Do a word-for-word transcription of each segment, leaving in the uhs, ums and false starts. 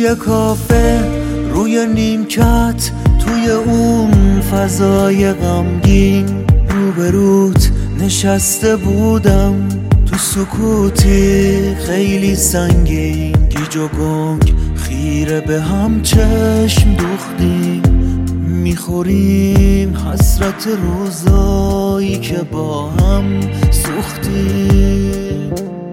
توی کافه روی نیمکت، توی اون فضای غمگین روبروت نشسته بودم، تو سکوتی خیلی سنگین، گیج و گنگ خیره به هم چشم دوختیم، میخوریم حسرت روزایی که با هم سوختیم.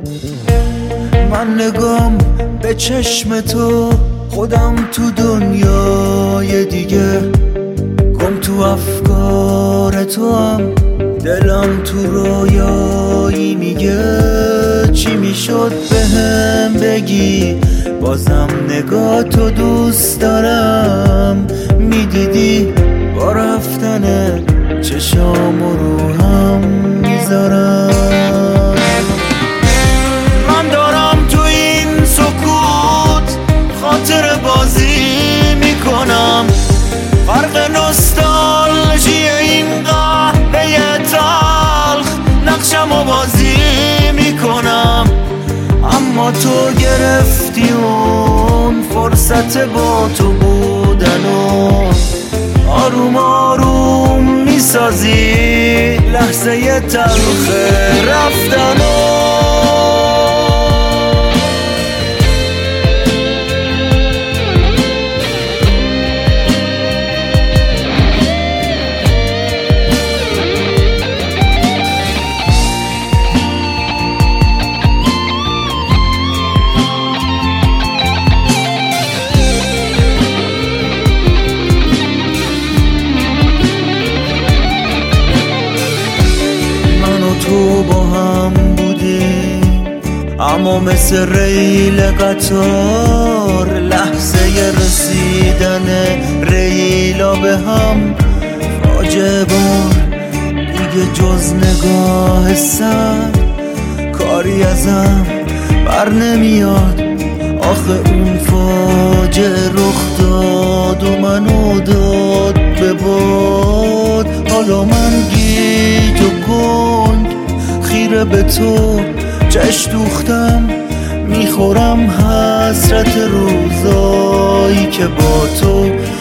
من نگام به چشم تو، خودم تو دنیای دیگه، گم تو افکار تو هم، دلم تو رویایی میگه چی میشد بهم بگی، بازم نگاه تو دوست دارم، میدیدی با رفتن چشام رو هم میذارم. من دارم تو این سکوت خاطر بازی میکنم، فرق نوستالژی این قهوه تلخ نقشم و بازی میکنم، اما تو گرفتی اون فرصت با تو بودن و آروم آروم میسازی لحظه تلخ رفتن و تو با هم بودیم، اما مثل ریل قطار لحظه رسیدن ریلا به هم فاجعه بار، دیگه جز نگاه سر کاری ازم بر نمیاد. آخه اون فاجعه رخ داد و منو داد به باد، حالا من گیج و گنگ خیره به تو چش دوختم، میخورم حسرت روزایی که با تو